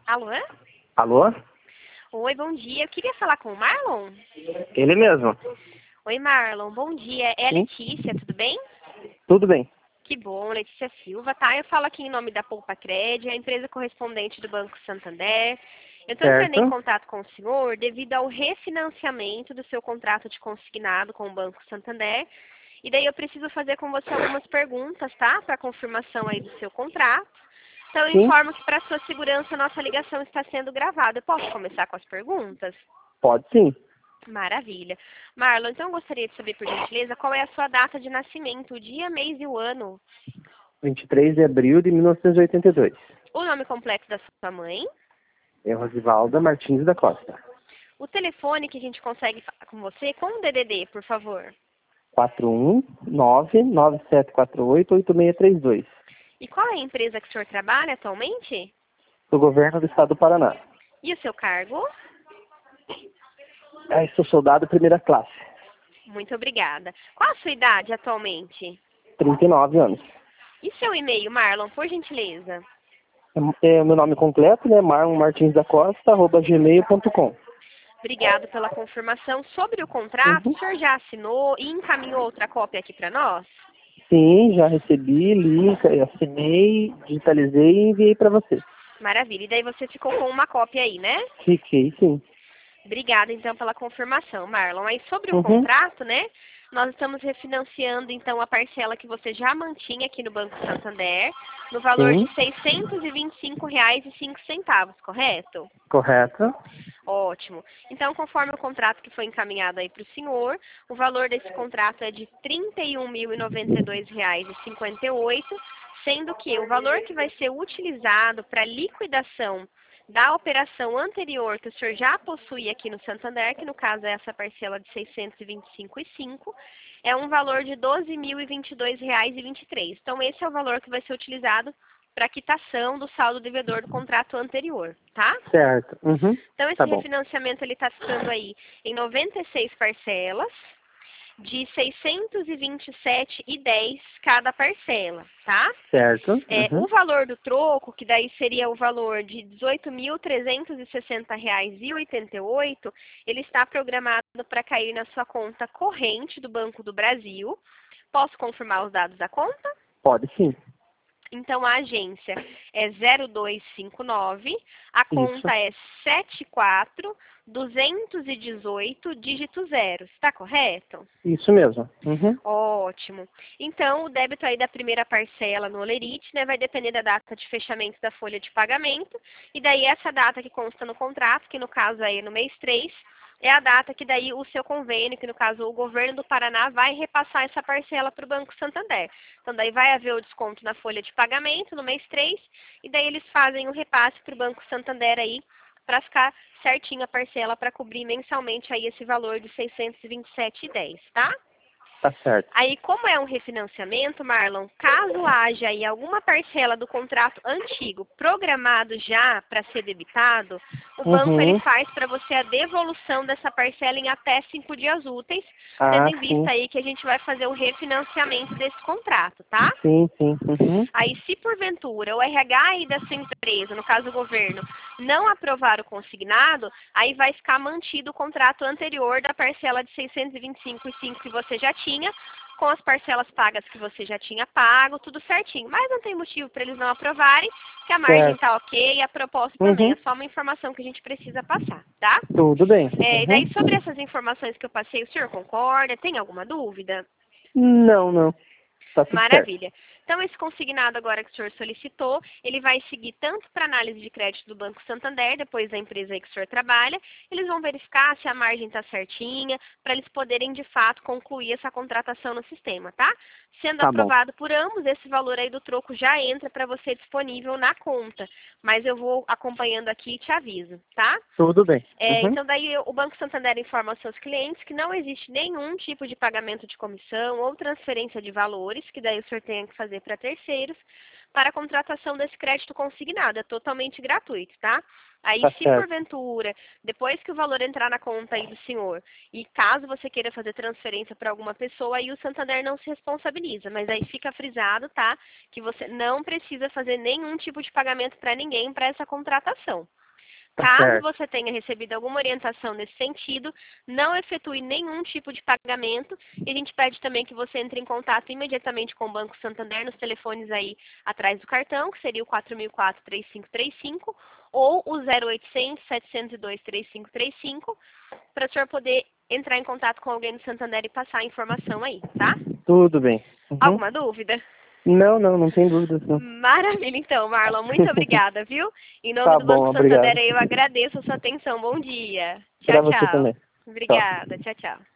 Alô? Alô? Oi, bom dia. Eu queria falar com o Marlon. Ele mesmo. Oi, Marlon. Bom dia. É a Sim? Letícia, tudo bem? Tudo bem. Que bom, Letícia Silva, tá? Eu falo aqui em nome da Poupa Cred, a empresa correspondente do Banco Santander. Eu estou entrando em Certo? contato com o senhor devido ao refinanciamento do seu contrato de consignado com o Banco Santander. E daí eu preciso fazer com você algumas perguntas, tá? Para confirmação aí do seu contrato. Então eu Sim? informo que para sua segurança a nossa ligação está sendo gravada. Eu posso começar com as perguntas? Pode sim. Maravilha. Marlon, então eu gostaria de saber, por gentileza, qual é a sua data de nascimento, o dia, mês e o ano. 23 de abril de 1982. O nome completo da sua mãe. É Rosivalda Martins da Costa. O telefone que a gente consegue falar com você, com o DDD, por favor. 419-9748-8632. E qual é a empresa que o senhor trabalha atualmente? Do governo do estado do Paraná. E o seu cargo? Sou soldado primeira classe. Muito obrigada. Qual a sua idade atualmente? 39 anos. E seu e-mail, Marlon, por gentileza? É o meu nome completo, né? Marlon Martins da Costa, @gmail.com. Obrigado pela confirmação. Sobre o contrato, Uhum. o senhor já assinou e encaminhou outra cópia aqui para nós? Sim, já recebi, li, assinei, digitalizei e enviei para você. Maravilha. E daí você ficou com uma cópia aí, né? Fiquei, sim. Obrigada, então, pela confirmação, Marlon. Aí, sobre o Uhum. contrato, né? Nós estamos refinanciando, então, a parcela que você já mantinha aqui no Banco Santander, no valor de Sim, R$ 625,05, correto? correto. Ótimo. Então, conforme o contrato que foi encaminhado aí para o senhor, o valor desse contrato é de R$ 31.092,58, sendo que o valor que vai ser utilizado para liquidação da operação anterior que o senhor já possui aqui no Santander, que no caso é essa parcela de R$ 625,05, é um valor de R$ 12.022,23. Então, esse é o valor que vai ser utilizado para quitação do saldo devedor do contrato anterior, tá? Certo. Uhum. Então, Tá esse bom. refinanciamento ele está ficando aí em 96 parcelas de R$ 627,10 cada parcela, tá? Certo. O Uhum. valor do troco, que daí seria o valor de R$ 18.360,88, ele está programado para cair na sua conta corrente do Banco do Brasil. Posso confirmar os dados da conta? Pode sim. Então, a agência é 0259, a Isso. conta é 74218, dígito 0. Está correto? Isso mesmo. Uhum. Ótimo. Então, o débito aí da primeira parcela no Olerite, né, vai depender da data de fechamento da folha de pagamento. E daí, essa data que consta no contrato, que no caso aí é no mês 3, é a data que daí o seu convênio, que no caso o governo do Paraná, vai repassar essa parcela para o Banco Santander. Então, daí vai haver o desconto na folha de pagamento no mês 3, e daí eles fazem o repasse para o Banco Santander aí, para ficar certinho a parcela para cobrir mensalmente aí esse valor de R$ 627,10, tá? Tá certo. Aí, como é um refinanciamento, Marlon, caso haja aí alguma parcela do contrato antigo programado já para ser debitado, o banco ele Uhum. faz para você a devolução dessa parcela em até 5 dias úteis, tendo Ah, em sim. vista aí que a gente vai fazer o refinanciamento desse contrato, tá? Sim, sim. Uhum. Aí, se porventura o RH aí da sua empresa, no caso o governo, não aprovar o consignado, aí vai ficar mantido o contrato anterior da parcela de R$ 625,05 que você já tinha, com as parcelas pagas que você já tinha pago, tudo certinho. Mas não tem motivo para eles não aprovarem, que a margem Certo. está ok e a proposta também. Uhum. É só uma informação que a gente precisa passar, tá? Tudo bem. E daí, sobre Uhum. essas informações que eu passei, o senhor concorda? Tem alguma dúvida? Não, não. Tá tudo certo. Maravilha. Então, esse consignado agora que o senhor solicitou, ele vai seguir tanto para análise de crédito do Banco Santander, depois da empresa aí que o senhor trabalha, eles vão verificar se a margem está certinha, para eles poderem, de fato, concluir essa contratação no sistema, tá? Sendo Tá bom. aprovado por ambos, esse valor aí do troco já entra para você disponível na conta. Mas eu vou acompanhando aqui e te aviso, tá? Tudo bem. Uhum. Então, daí o Banco Santander informa aos seus clientes que não existe nenhum tipo de pagamento de comissão ou transferência de valores, que daí o senhor tenha que fazer para terceiros, para a contratação desse crédito consignado. É totalmente gratuito, tá? Aí, Tá se certo. porventura, depois que o valor entrar na conta aí do senhor, e caso você queira fazer transferência para alguma pessoa, aí o Santander não se responsabiliza. Mas aí fica frisado, tá? Que você não precisa fazer nenhum tipo de pagamento para ninguém para essa contratação. Tá Caso certo. você tenha recebido alguma orientação nesse sentido, não efetue nenhum tipo de pagamento e a gente pede também que você entre em contato imediatamente com o Banco Santander nos telefones aí atrás do cartão, que seria o 4004-3535 ou o 0800 702 3535, para o senhor poder entrar em contato com alguém do Santander e passar a informação aí, tá? Tudo bem. Uhum. Alguma dúvida? Não tem dúvidas, não. Maravilha, então, Marlon. Muito obrigada, viu? Em nome Tá do bom, Banco Santander, obrigado. eu agradeço a sua atenção. Bom dia. Tchau, Pra você tchau. também. Tchau. Obrigada. Tchau, tchau.